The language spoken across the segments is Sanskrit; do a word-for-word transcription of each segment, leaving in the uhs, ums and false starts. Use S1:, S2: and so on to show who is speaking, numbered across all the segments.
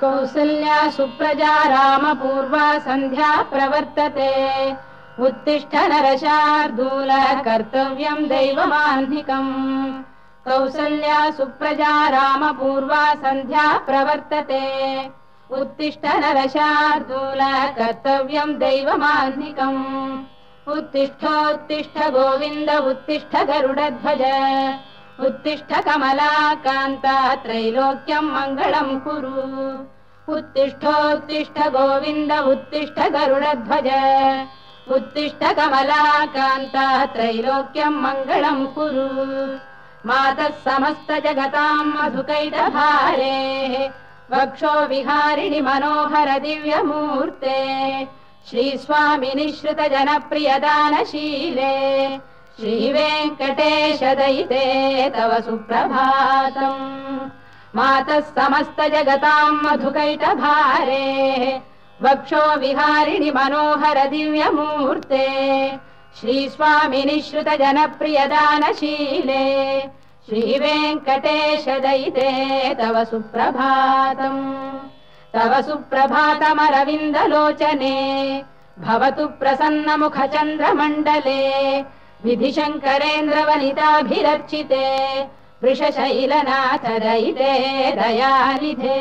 S1: कौसल्या सुप्रजा रामपूर्वा सन्ध्या प्रवर्तते उत्तिष्ठ नरशार्दूल कर्तव्यं दैवमाह्निकम् कौसल्या सुप्रजा रामपूर्वा सन्ध्या प्रवर्तते उत्तिष्ठ नरशार्दूल कर्तव्यं दैवमाह्निकम् उत्तिष्ठोत्तिष्ठ गोविन्द उत्तिष्ठ गरुडध्वज उत्तिष्ठ कमलाकान्ता त्रैलोक्यं मङ्गलं कुरु उत्तिष्ठोत्तिष्ठ गोविन्द उत्तिष्ठ गरुडध्वज उत्तिष्ठ कमलाकान्ता त्रैलोक्यं मङ्गलं कुरु मातः समस्त जगतां मधुकैटभारे वक्षो विहारिणि मनोहर दिव्यमूर्ते श्रीस्वामिनि श्रुत जनप्रियदानशीले श्रीवेङ्कटेश दयिते तव सुप्रभातम् मातः समस्त जगतां मधुकैटभारे वक्षो विहारिणि मनोहर दिव्यमूर्ते श्रीस्वामिनि श्रुत जनप्रियदानशीले श्रीवेङ्कटेश दयिते तव सुप्रभातम् तव सुप्रभातमरविन्दलोचने भवतु प्रसन्नमुखचन्द्रमण्डले विधिशङ्करेन्द्रवनिताभिरर्चिते वृषशैलनाथ दयिते दयानिधे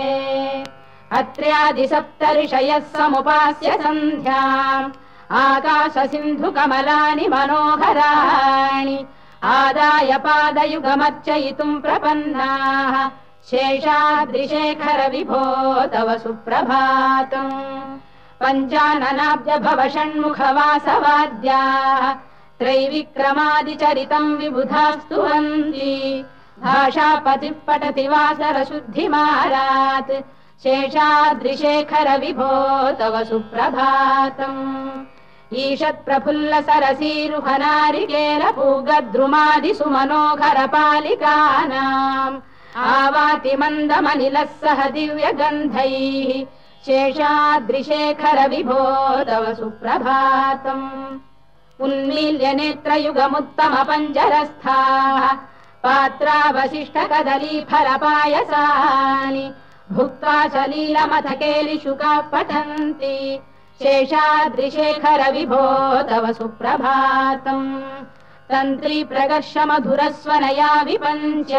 S1: अत्र्यादिसप्तऋषयः समुपास्य सन्ध्याम् आकाशसिन्धुकमलानि मनोहराणि आदाय पादयुगमर्चयितुम् प्रपन्नाः शेषाद्रिशेखर विभो तव सुप्रभातम् पञ्चाननाब्ज भव षण्मुखवासवाद्याः त्रैविक्रमादिचरितम् विबुधास्तुवन्ति भाषापतिः पठति वासरशुद्धिमारात् शेषाद्रिशेखर विभो तव सुप्रभातम् ईषत्प्रफुल्ल सरसीरुहनारिकेल पूगद्रुमादिसुमनोहर पालिकानाम् आवाति मन्दमनिलः सह दिव्यगन्धैः शेषाद्रिशेखर विभो तव सुप्रभातम् उन्मील्य नेत्रयुगमुत्तम पञ्जरस्थाः पात्रावशिष्ट कदलीफलपायसानि भुक्त्वा सलीलमथ केलिशुकाः पठन्ति शेषाद्रिशेखर विभो तव सुप्रभातम् तन्त्री प्रगर्ष मधुरस्वनया विपञ्च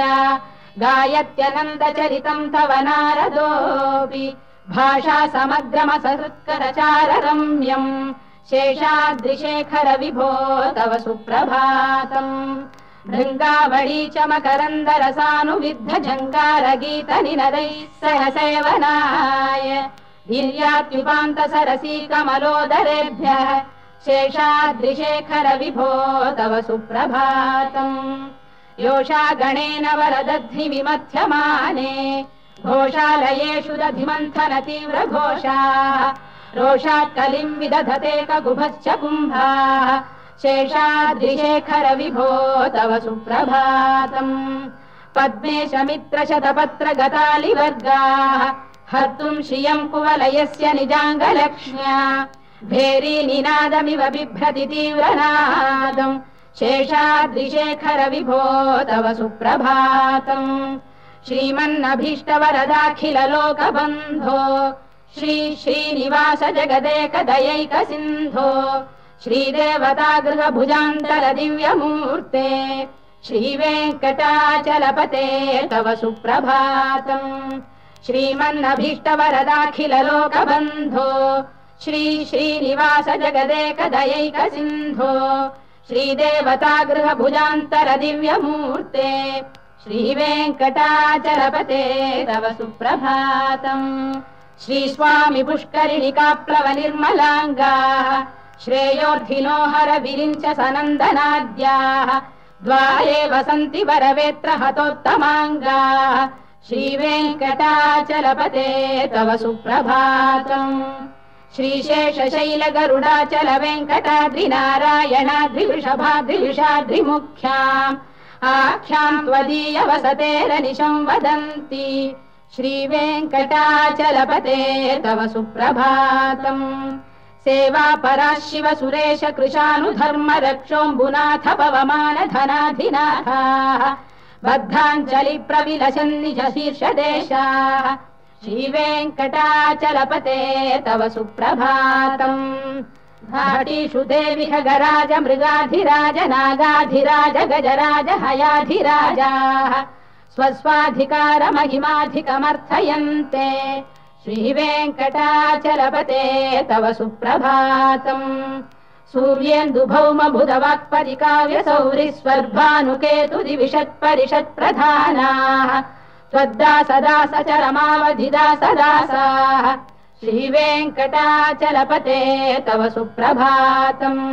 S1: गायत्यनन्दचरितम् तव नारदोऽपि भाषा समग्रमसहृत्करचार रम्यम् शेषाद्रिशेखर विभो तव सुप्रभातम् भृङ्गावळी च मकरन्दरसानुविद्ध झङ्कारगीत निनदैः सह सेवनाय वीर्यात्युपान्त सरसी कमलोदरेभ्यः शेषाद्रिशेखर विभो तव सुप्रभातम् योषा गणेन वरदध्नि विमथ्यमाने घोषालयेषु दधिमन्थन तीव्र घोषाः रोषात् कलिम् विदधते ककुभश्च कुम्भाः शेषाद्रिशेखर विभो तव सुप्रभातम् पद्मेश मित्र शतपत्र गतालिवर्गाः हर्तुम् श्रियम् कुवलयस्य निजाङ्गलक्ष्म्या भेरी निनादमिव बिभ्रति तीव्रनादम् शेषाद्रिशेखर विभो तव सुप्रभातम् श्रीमन्नभीष्टवरदाखिल लोकबन्धो श्री श्रीनिवास जगदेक दयैक सिन्धो श्रीदेवतागृह भुजान्तर दिव्यमूर्ते श्रीवेङ्कटाचलपते तव सुप्रभातम् श्रीमन्नभीष्टवरदाखिल लोकबन्धो श्री श्रीनिवास जगदेक दयैक सिन्धो श्रीदेवतागृह भुजान्तर दिव्यमूर्ते श्रीवेङ्कटाचलपते तव सुप्रभातम् श्रीस्वामि पुष्करिणिकाप्लव निर्मलाङ्गाः श्रेयोर्धिनो हर विरिञ्च सनन्दनाद्याः द्वारे वसन्ति वरवेत्र हतोत्तमाङ्गाः श्रीवेङ्कटाचलपते तव सुप्रभातम् श्रीशेषशैल गरुडाचल वेङ्कटाद्रिनारायणाद्रिवृषभाद्रिविषाद्रिमुख्याम् आख्याम् त्वदीय वसतेरनिशम् वदन्ति श्रीवेङ्कटाचलपते तव सुप्रभातम् सेवा परा शिव सुरेश कृशानुधर्म रक्षोऽम्बुनाथ पवमान धनाधिनाथाः बद्धाञ्जलि प्रविलसन् निज शीर्षदेशाः श्रीवेङ्कटाचलपते तव सुप्रभातम् घाटीषु देवि खगराज मृगाधिराज नागाधिराज गजराज हयाधिराजाः स्वस्वाधिकारमहिमाधिकमर्थयन्ते श्रीवेङ्कटाचलपते तव सुप्रभातम् सूर्येन्दुभौम बुधवाक्परिकाव्यसौरिस्वर्भानुकेतुदिविषत्परिषत्प्रधानाः त्वद्दासदासचरमावधिदासदासाः श्रीवेङ्कटाचलपते तव सुप्रभातम्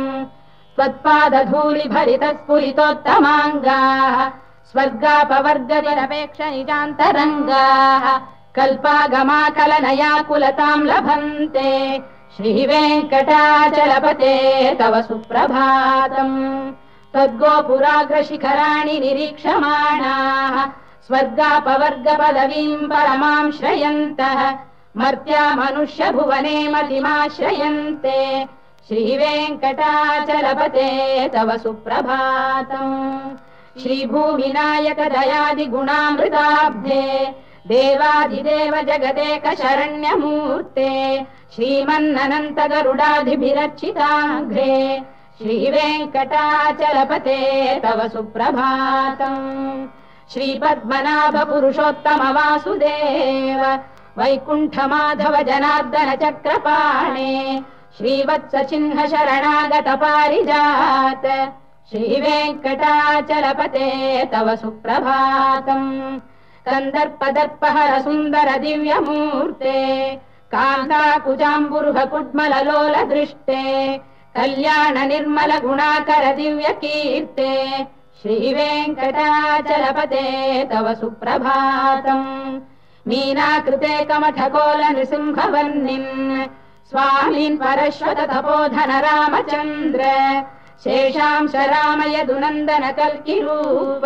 S1: त्वत्पादधूलिभरितस्फुलितोत्तमाङ्गाः स्वर्गापवर्गनिरपेक्ष निजान्तरङ्गाः कल्पागमाकलनयाकुलताम् लभन्ते श्रीवेङ्कटाचलपते तव सुप्रभातम् त्वद्गोपुराग्रशिखराणि निरीक्षमाणाः स्वर्गापवर्गपदवीम् परमाम् श्रयन्तः मर्त्या मनुष्य भुवने मतिमाश्रयन्ते श्रीवेङ्कटाचलपते तव सुप्रभातम् श्रीभूमिनायक दयादिगुणामृताब्धे देवादिदेव जगदेक शरण्यमूर्ते श्रीमन्ननन्त गरुडाधिभिरर्चिताङ्घ्रे श्रीवेङ्कटाचलपते तव सुप्रभातम् श्रीपद्मनाभ पुरुषोत्तम वासुदेव वैकुण्ठ माधव जनार्दन चक्रपाणे श्रीवत्स चिह्न शरणागत पारिजात श्रीवेङ्कटाचलपते तव सुप्रभातम् कन्दर्पदर्पहर सुन्दर दिव्यमूर्ते कान्ताकुजाम्बुरुह कुड्मललोल दृष्टे कल्याण निर्मल गुणाकर दिव्य कीर्ते श्रीवेङ्कटाचलपते तव सुप्रभातम् मीनाकृते कमठकोल नृसिंहवर्णिन् स्वामीन् परश्वत तपोधन रामचन्द्र शेषांश राम यदुनन्दन कल्किरूप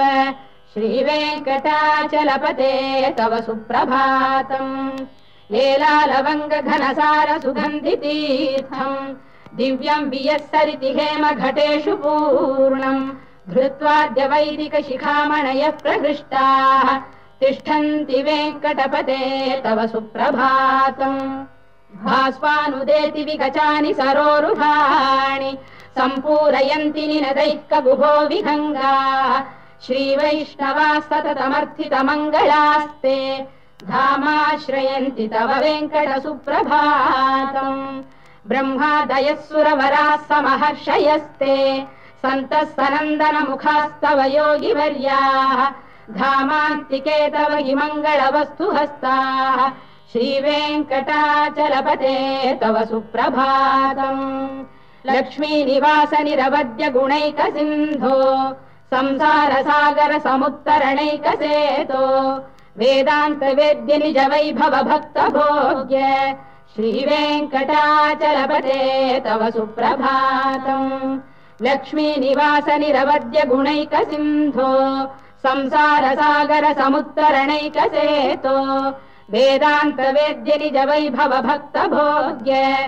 S1: श्रीवेङ्कटाचलपते तव सुप्रभातम् लीलालवङ्ग घनसार सुगन्धितीर्थम् दिव्यम् वियस्सरिति हेम घटेषु पूर्णम् धृत्वाद्य वैदिक शिखामणयः प्रहृष्टाः तिष्ठन्ति वेङ्कटपते तव सुप्रभातम् भास्वानुदेति विगचानि सरोरुहाणि सम्पूरयन्ति निनदैकगुभो विहङ्गाः श्रीवैष्णवाः सततमर्थितमङ्गलास्ते धामाश्रयन्ति तव वेङ्कट सुप्रभातम् ब्रह्मादयः सुरवराः समहर्षयस्ते सन्तः सनन्दन मुखास्तव योगिवर्याः धामान्तिके तव हि मङ्गलवस्तु हस्ताः श्रीवेङ्कटाचलपते तव सुप्रभातम् लक्ष्मीनिवास निरवद्य गुणैक सिन्धो संसार सागर समुत्तरणैक सेतो वेदान्त वेद्य निज वैभव भक्त भोग्य श्रीवेङ्कटाचलपते तव सुप्रभातम् लक्ष्मीनिवास निरवद्य गुणैक सिन्धो संसार सागर समुत्तरणैक सेतो वेदान्त वेद्य निज वैभव भक्त भोग्य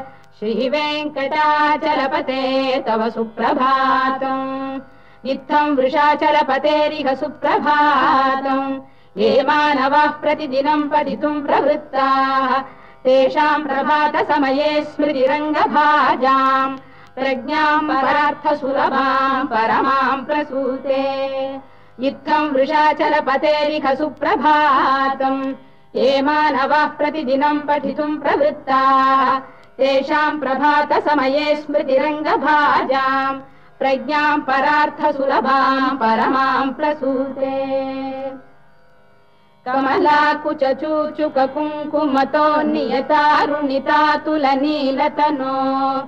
S1: श्रीवेङ्कटाचलपते तव सुप्रभातम् इत्थम् वृषाचलपतेरिह सुप्रभातम् ये मानवाः प्रतिदिनम् पठितुम् प्रवृत्ताः तेषाम् प्रभात समये स्मृतिरङ्गभाजाम् प्रज्ञाम् परार्थ सुलभाम् परमाम् प्रसूते इत्थम् वृषाचलपतेरिह सुप्रभातम् ये मानवाः प्रतिदिनम् पठितुम् प्रवृत्ताः तेषाम् प्रभात समये स्मृतिरङ्गभाजाम् प्रज्ञाम् परार्थ सुलभाम् परमाम् प्रसूते कमलाकुच चूचुक कुङ्कुमतो नियतारुणितातुल नीलतनो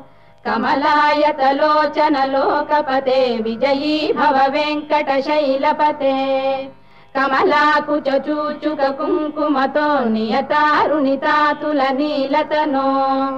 S1: कमलायतलोचन लोकपते विजयी भव वेङ्कटशैलपते कमलाकुच चूचुक कुङ्कुमतो नियतारुणितातुल नीलतनो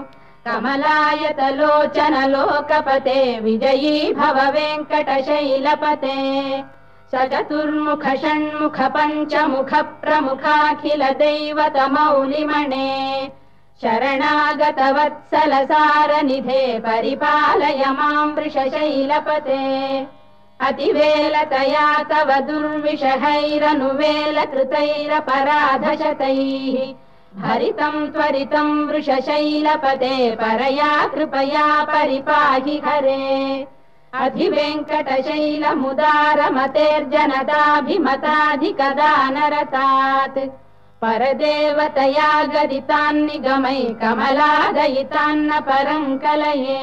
S1: कमलायतलोचन लोकपते विजयी भव वेङ्कटशैलपते सचतुर्मुख षण्मुख पञ्चमुख प्रमुखाखिल दैवतमौलिमणे शरणागत वत्सल सारनिधे परिपालय माम् वृषशैलपते अतिवेलतया तव दुर्विषहैरनुवेल कृतैरपराधशतैः भरितं त्वरितं वृषशैलपते परया कृपया परिपाहि हरे अधिवेङ्कटशैलमुदारमतेर्जनताभिमताधिकदानरतात् परदेवतया गदितान्निगमै कमलादयितान्न परं कलये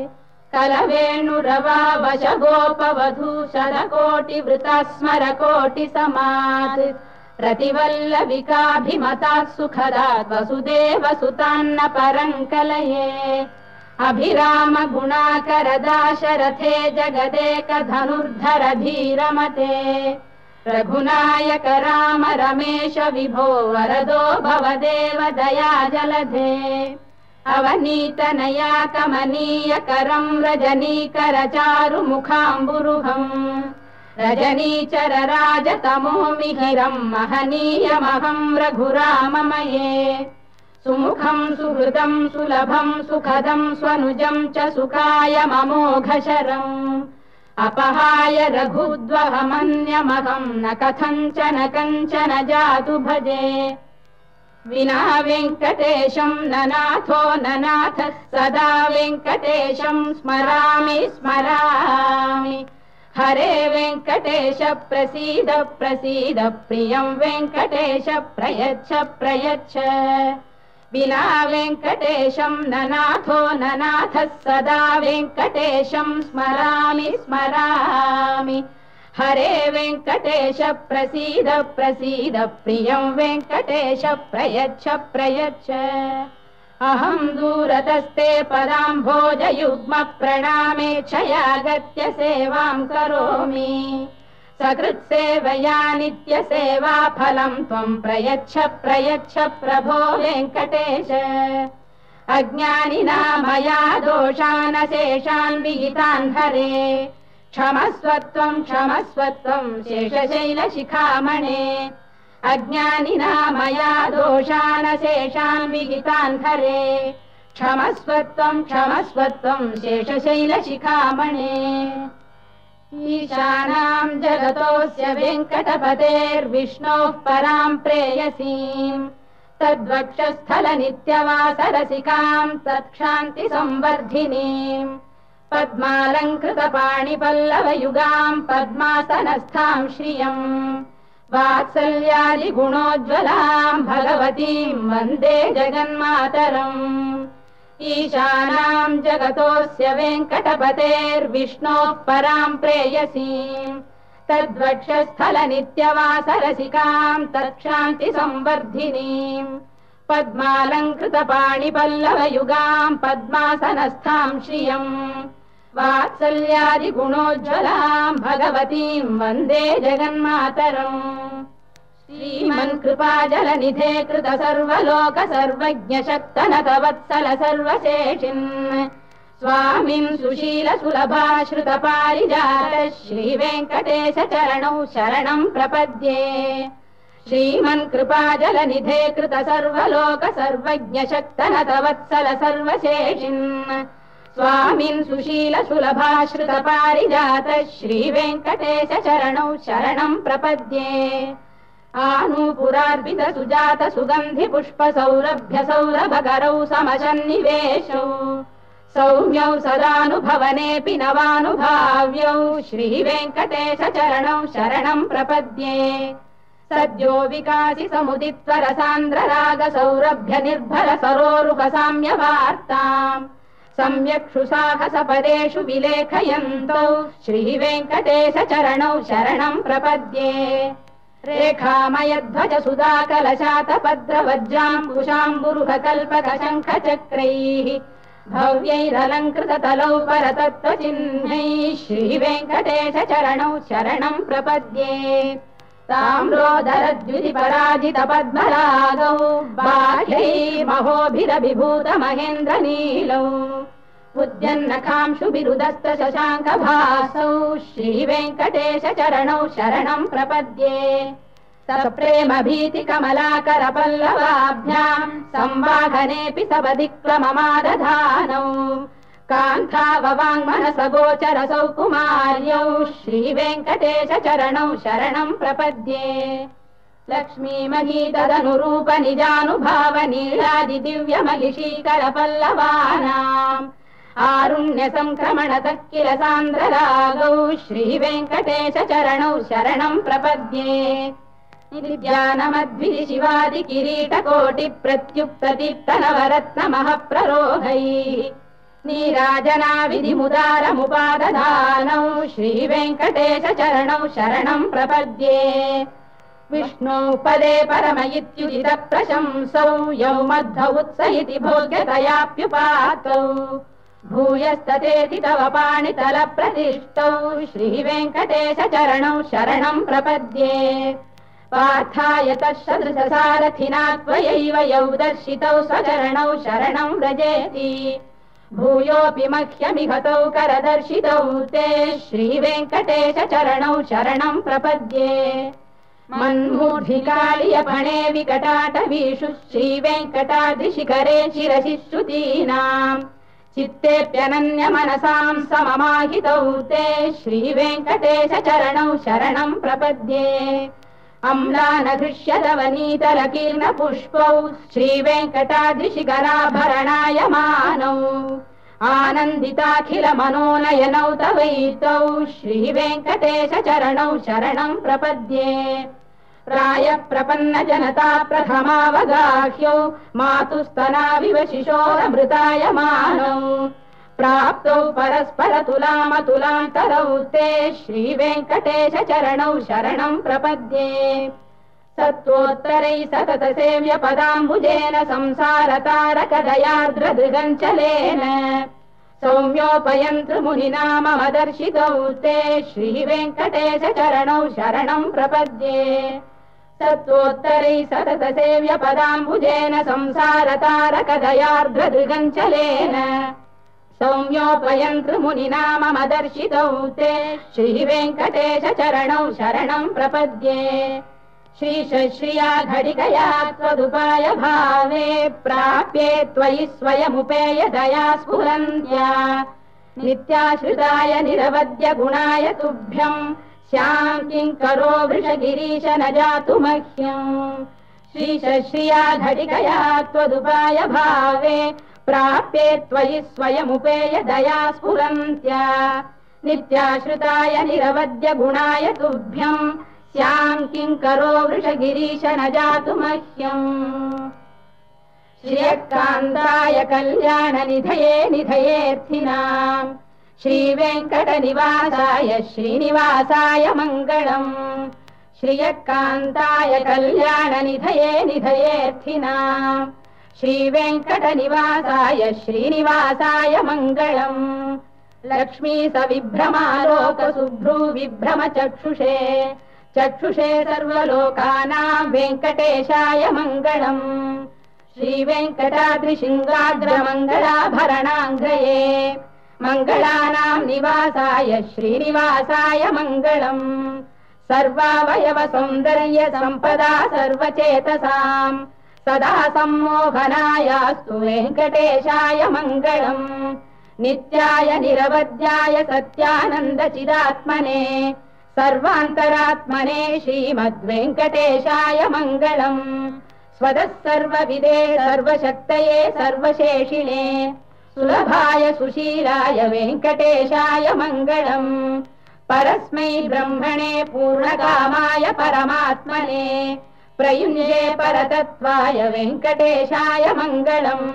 S1: कलवेणुरवावशगोपवधू शतकोटिवृता स्मरकोटिसमात् प्रतिवल्लविकाभिमतात् सुखदात् वसुदेवसुतान्न परं कलये अभिराम गुणाकरदाशरथे जगदेकधनुर्धर धीरमते रघुनायक राम रमेश विभो वरदो भवदेव दया जलधे अवनीतनया कमनीयकरं रजनीकर चारुमुखाम्बुरुहम् रजनीचर राजतमो मिहिरं महनीयमहं रघुराममये सुमुखं सुहृदं सुलभं सुखदं स्वनुजं च सुखायममोघशरम् अपहाय रघुद्वहमन्यमहं न कथञ्चन कञ्चन जातु भजे विना वेङ्कटेशं ननाथो ननाथः सदा वेङ्कटेशं स्मरामि स्मरामि हरे वेङ्कटेश प्रसीद प्रसीद प्रियं वेङ्कटेश प्रयच्छ प्रयच्छ विना वेङ्कटेशं ननाथो ननाथः सदा वेङ्कटेशं स्मरामि स्मरामि हरे वेङ्कटेश प्रसीद प्रसीद प्रियं वेङ्कटेश प्रयच्छ प्रयच्छ अहं दूरतस्ते पदाम्भोजयुग्म प्रणामे क्षयागत्य सेवां करोमि सकृत्सेवया नित्यसेवा फलं त्वं प्रयच्छ प्रयच्छ प्रभो वेङ्कटेश अज्ञानिना मया दोषान् शेषान् विहितान् हरे क्षमस्वत्वं क्षमस्वत्वं शेषशैलशिखामणे अज्ञानिना मया दोषान् शेषान् विहितान् हरे क्षमस्वत्वं क्षमस्वत्वं शेषशैलशिखामणे ईशानां जगतोऽस्य वेङ्कटपतेर्विष्णोः परां प्रेयसीं तद्वक्षस्थलनित्यवासरसिकां तत्क्षान्तिसंवर्धिनीं पद्मालङ्कृतपाणिपल्लवयुगां पद्मासनस्थां श्रियं वात्सल्यादिगुणोज्ज्वलां भगवतीं वन्दे जगन्मातरम् ईशानां जगतोऽस्य वेङ्कटपतेर्विष्णोः परां प्रेयसीं तद्वक्षस्थलनित्यवासरसिकां तत्क्षान्तिसंवर्धिनीं पद्मालङ्कृतपाणिपल्लवयुगां पद्मासनस्थां श्रियं वात्सल्यादिगुणोज्ज्वलां भगवतीं वन्दे जगन्मातरम् श्रीमन्कृपाजलनिधे कृत सर्वलोक सर्वज्ञ शक्तनत वत्सल सर्वशेषिन् स्वामिन् सुशील सुलभाश्रित पारिजात श्रीवेङ्कटेश चरणौ शरणं प्रपद्ये श्रीमन्कृपाजलनिधे कृत सर्वलोक सर्वज्ञ शक्तनत वत्सल सर्वशेषिन् स्वामिन् सुशील सुलभाश्रित पारिजात श्रीवेङ्कटेश चरणौ शरणं प्रपद्ये आनूपुरार्पित सुजात सुगन्धि पुष्प सौरभ्य सौरभकरौ समशन्निवेशौ सौम्यौ सदानुभवनेऽपि नवानुभाव्यौ श्रीवेङ्कटेश चरणौ शरणं प्रपद्ये सद्यो विकासि समुदित्वरसान्द्र राग सौरभ्य निर्भर सरोरुह साम्यवार्ताम् सम्यक्षु साहसपदेषु विलेखयन्तौ श्रीवेङ्कटेश चरणौ शरणं प्रपद्ये रेखामयध्वज सुधाकलशातपद्रवज्राम्बुशाम्बुरुह कल्पक शङ्ख चक्रैः भव्यैरलङ्कृततलौ परतत्त्वचिह्नैः श्रीवेङ्कटेश चरणौ शरणं प्रपद्ये ताम्रोदरद्युतिपराजित पद्मरागौ बाह्यैर्महोभिरभिभूत महेन्द्रनीलौ उद्यन्नखांशु बिरुदस्त शशाङ्कभासौ श्रीवेङ्कटेश चरणौ शरणं प्रपद्ये सप्रेम भीति कमलाकर पल्लवाभ्यां संवाहनेऽपि सपदिक्रममादधानौ कान्ताववाङ्मनस गोचर सौकुमार्यौ श्रीवेङ्कटेश चरणौ शरणं प्रपद्ये लक्ष्मीमही तदनुरूप निजानुभाव नीलादि दिव्य महिषीकर पल्लवानाम् आरुण्य संक्रमण किल सान्द्र रागौ श्री वेङ्कटेश चरणौ शरणं प्रपद्ये नित्यानमद्भि शिवादि किरीट कोटि प्रत्युक्त दीप्त नवरत्न महप्ररोहैः नीराजना विधिमुदारमुपादधानौ श्री वेङ्कटेश चरणौ शरणं प्रपद्ये विष्णु पदे परम इत्युदित प्रशंसौ यौ मध्व उत्स इति भोग्यतयाप्युपातौ भूयस्ततेति तव पाणितल प्रतिष्ठौ श्री वेङ्कटेश चरणौ शरणं प्रपद्ये पार्थाय तत्सदृश सारथिना त्वयैव यौ दर्शितौ स्वचरणौ शरणं व्रजेति भूयोऽपि मह्यमिहतौ करदर्शितौ ते श्री वेङ्कटेश चरणौ शरणं प्रपद्ये मन्मूर्धिकालियपणे विकटाटवीषु श्री वेङ्कटाद्रिशिखरे शिरसि श्रुतीनाम् चित्तेऽप्यनन्य मनसां सममाहितौ ते श्री वेङ्कटेश चरणौ शरणं प्रपद्ये अम्लानघृष्यदवनीतलकीर्ण पुष्पौ श्री वेङ्कटाद्रिशिखराभरणायमानौ आनन्दिताखिल मनोनयनौ तवैतौ श्री वेङ्कटेश चरणौ शरणं प्रपद्ये प्रायः प्रपन्न जनता प्रथमावगाह्यौ मातुस्तनाविव शिशोरमृतायमानौ प्राप्तौ परस्पर तुलामतुलान्तरौ ते श्री वेङ्कटेश चरणौ शरणं प्रपद्ये सत्त्वोत्तरैः सतत सेव्य पदाम्बुजेन संसार तारकदयार्द्रदृगञ्चलेन सौम्योपयन्तृ मुनिना मम दर्शितौ ते श्री वेङ्कटेश चरणौ शरणं प्रपद्ये सत्त्वोत्तरैः सतत सेव्य पदाम्बुजेन संसार तारकदयार्द्रदृगञ्चलेन सौम्योपयन्तृ मुनिना मम दर्शितौ ते श्री वेङ्कटेश चरणौ शरणं प्रपद्ये श्रीशश्रिया घटिकया त्वदुपाय भावे प्राप्ये त्वयि स्वयमुपेय दया स्फुरन्त्या नित्याश्रिताय निरवद्य गुणाय तुभ्यं श्यां किङ्करो वृषगिरीश न जातु मह्यम् श्रीशश्रिया घटिकया त्वदुपाय भावे प्राप्ये त्वयि स्वयमुपेय दया स्फुरन्त्या नित्याश्रिताय निरवद्य गुणाय तुभ्यं श्यां किङ्करो वृषगिरीश न जातु मह्यम् श्रियकान्ताय कल्याण निधये निधयेऽर्थिनाम् श्री वेङ्कटनिवासाय श्रीनिवासाय मङ्गलम् श्रियकान्ताय कल्याण निधये निधयेऽर्थिनाम् श्री वेङ्कटनिवासाय श्रीनिवासाय मङ्गलम् लक्ष्मी सविभ्रमालोक सुभ्रू विभ्रम चक्षुषे चक्षुषे सर्वलोकानां वेङ्कटेशाय मङ्गलम् श्री वेङ्कटाद्रिशृङ्गाग्रमङ्गलाभरणाङ्गये मङ्गलानां निवासाय श्रीनिवासाय मङ्गलम् सर्वावयव सौन्दर्य सम्पदा सर्वचेतसां सदा सम्मोहनायास्तु वेङ्कटेशाय मङ्गलम् नित्याय निरवध्याय सत्यानन्द चिदात्मने सर्वान्तरात्मने श्रीमद्वेङ्कटेशाय मङ्गलम् स्वतः सर्वविदे सर्वशक्तये सर्वशेषिणे सुलभाय सुशीलाय वेङ्कटेशाय मङ्गलम् परस्मै ब्रह्मणे पूर्णकामाय परमात्मने प्रयुञ्जे परतत्त्वाय वेङ्कटेशाय मङ्गलम्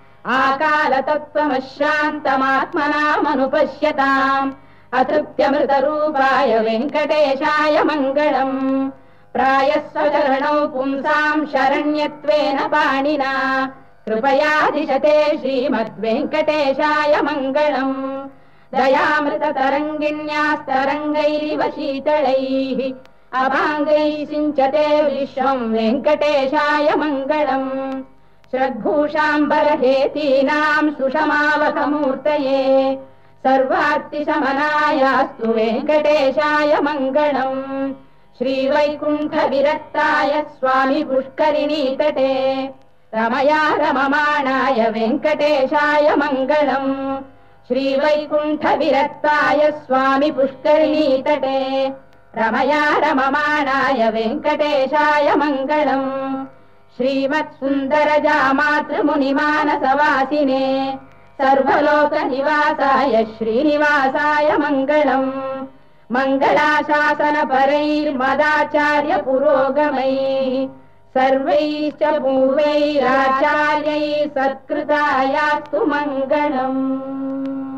S1: आकालतत्त्वमश्रान्तमात्मनामनुपश्यताम् अतृप्त्यमृतरूपाय वेङ्कटेशाय मङ्गलम् प्रायस्वचरणौ पुंसां शरण्यत्वेन पाणिना कृपयादिशते श्रीमद्वेङ्कटेशाय मङ्गलम् दयामृततरङ्गिण्यास्तरङ्गैरिव शीतलैः अभाङ्गैः सिञ्चते विश्वं वेङ्कटेशाय मङ्गलम् श्रद्भूषाम्बरहेतीनां सुषमावकमूर्तये सर्वार्तिशमनायास्तु वेङ्कटेशाय मङ्गलम् श्रीवैकुण्ठविरक्ताय स्वामी पुष्करिणीतटे रमया रममाणाय वेङ्कटेशाय मङ्गलम् श्रीवैकुण्ठविरक्ताय स्वामी पुष्करिणीतटे रमया रममाणाय वेङ्कटेशाय मङ्गलम् श्रीमत्सुन्दरजामातृमुनिमानसवासिने सर्वलोकनिवासाय श्रीनिवासाय मङ्गलम् मङ्गलाशासनपरैर्मदाचार्य पुरोगमैः सर्वैश्च पूर्वैराचार्यैः सत्कृतायास्तु मङ्गलम्।